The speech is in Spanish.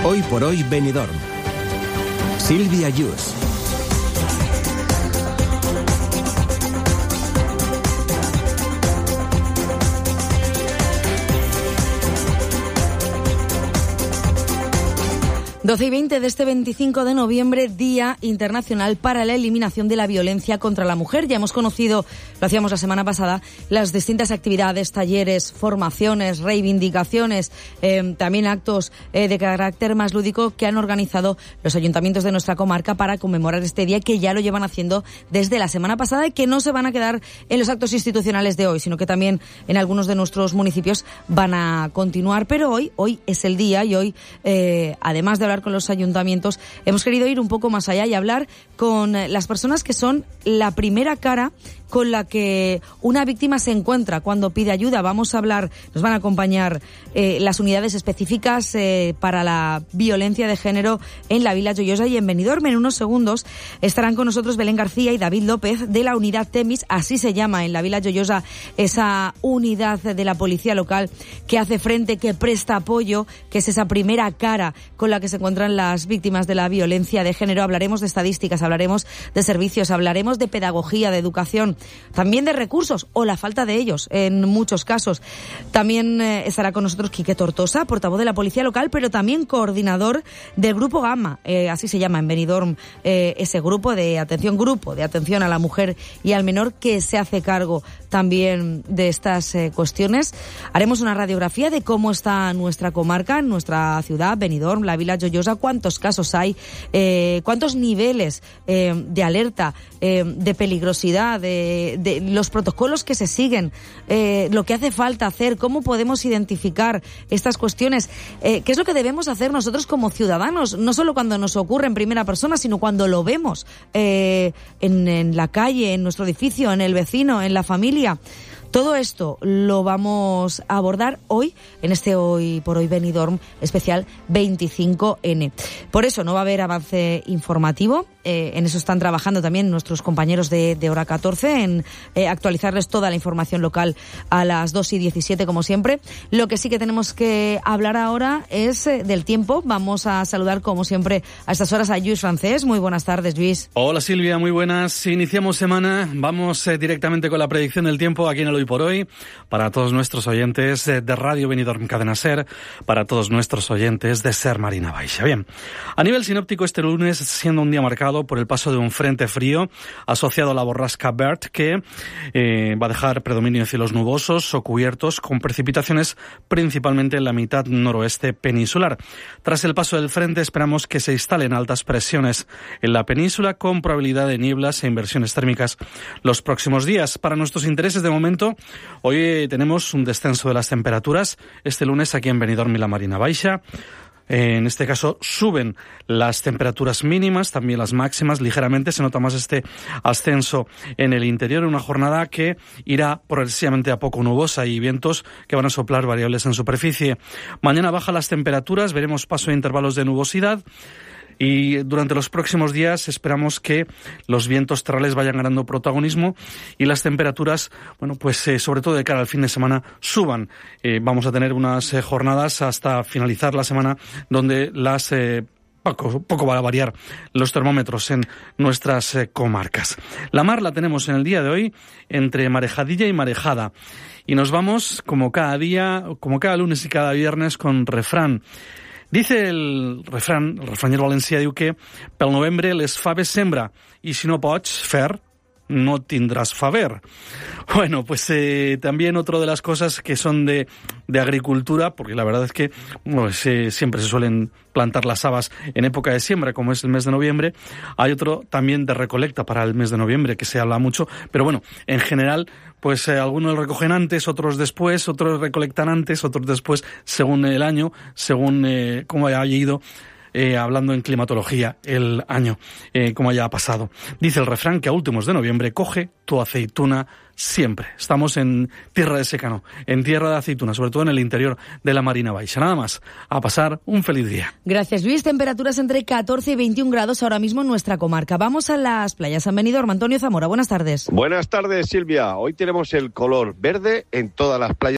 Hoy por hoy Benidorm. Sílvia Yus. Doce y 20 de este 25 de noviembre, Día Internacional para la Eliminación de la Violencia contra la Mujer. Ya hemos conocido, lo hacíamos la semana pasada, las distintas actividades, talleres, formaciones, reivindicaciones, también actos de carácter más lúdico que han organizado los ayuntamientos de nuestra comarca para conmemorar este día, que ya lo llevan haciendo desde la semana pasada y que no se van a quedar en los actos institucionales de hoy, sino que también en algunos de nuestros municipios van a continuar. Pero hoy es el día y hoy, además de hablar con los ayuntamientos, hemos querido ir un poco más allá y hablar con las personas que son la primera cara con la que una víctima se encuentra cuando pide ayuda. Vamos a hablar, nos van a acompañar las unidades específicas para la violencia de género en la Vila Joiosa y en Benidorm. En unos segundos estarán con nosotros Belén García y David López de la unidad Temis, así se llama en la Vila Joiosa esa unidad de la policía local que hace frente, que presta apoyo, que es esa primera cara con la que se encuentran las víctimas de la violencia de género. Hablaremos de estadísticas, hablaremos de servicios, hablaremos de pedagogía, de educación, también de recursos o la falta de ellos en muchos casos. También estará con nosotros Quique Tortosa, portavoz de la policía local, pero también coordinador del Grupo Gamma, así se llama en Benidorm, ese grupo de atención a la mujer y al menor que se hace cargo también de estas cuestiones. Haremos una radiografía de cómo está nuestra comarca, nuestra ciudad, Benidorm, la Vila Joiosa, cuántos casos hay, cuántos niveles de alerta, de peligrosidad, de los protocolos que se siguen, lo que hace falta hacer, cómo podemos identificar estas cuestiones, qué es lo que debemos hacer nosotros como ciudadanos, no solo cuando nos ocurre en primera persona, sino cuando lo vemos en la calle, en nuestro edificio, en el vecino, en la familia. Todo esto lo vamos a abordar hoy, en este Hoy por Hoy Benidorm especial 25N. Por eso no va a haber avance informativo, en eso están trabajando también nuestros compañeros de Hora 14, en actualizarles toda la información local a las 2:17 como siempre. Lo que sí que tenemos que hablar ahora es del tiempo. Vamos a saludar como siempre a estas horas a Lluís Francés. Muy buenas tardes, Lluís. Hola Silvia, muy buenas. Iniciamos semana, vamos directamente con la predicción del tiempo aquí en el Hoy por Hoy, para todos nuestros oyentes de Radio Benidorm Cadena Ser, para todos nuestros oyentes de Ser Marina Baixa. Bien, a nivel sinóptico, este lunes siendo un día marcado por el paso de un frente frío asociado a la borrasca Bert, que va a dejar predominio de cielos nubosos o cubiertos con precipitaciones principalmente en la mitad noroeste peninsular. Tras el paso del frente esperamos que se instalen altas presiones en la península con probabilidad de nieblas e inversiones térmicas los próximos días. Para nuestros intereses de momento, hoy tenemos un descenso de las temperaturas. Este lunes aquí en Benidorm y la Marina Baixa, en este caso suben las temperaturas mínimas, también las máximas ligeramente. Se nota más este ascenso en el interior, una jornada que irá progresivamente a poco nubosa y vientos que van a soplar variables en superficie. Mañana bajan las temperaturas, veremos paso de intervalos de nubosidad. Y durante los próximos días esperamos que los vientos terrales vayan ganando protagonismo y las temperaturas, bueno, pues sobre todo de cara al fin de semana, suban. Vamos a tener unas jornadas hasta finalizar la semana donde las poco va a variar los termómetros en nuestras comarcas. La mar la tenemos en el día de hoy entre marejadilla y marejada. Y nos vamos, como cada día, como cada lunes y cada viernes, con refrán. Dice el refranyer valencià, diu que pel novembre les faves sembra i si no pots fer, no tendrás faver. Bueno, pues también otra de las cosas que son de agricultura, porque la verdad es que siempre se suelen plantar las habas en época de siembra, como es el mes de noviembre. Hay otro también de recolecta para el mes de noviembre, que se habla mucho, pero bueno, en general, pues algunos recogen antes, otros después, otros recolectan antes, otros después, según el año, según cómo haya ido hablando en climatología el año, como haya pasado. Dice el refrán que a últimos de noviembre coge tu aceituna siempre. Estamos en tierra de secano, en tierra de aceituna, sobre todo en el interior de la Marina Baixa. Nada más, a pasar un feliz día. Gracias, Luis. Temperaturas entre 14 y 21 grados ahora mismo en nuestra comarca. Vamos a las playas. Han Benidorm. Antonio Zamora, buenas tardes. Buenas tardes, Silvia. Hoy tenemos el color verde en todas las playas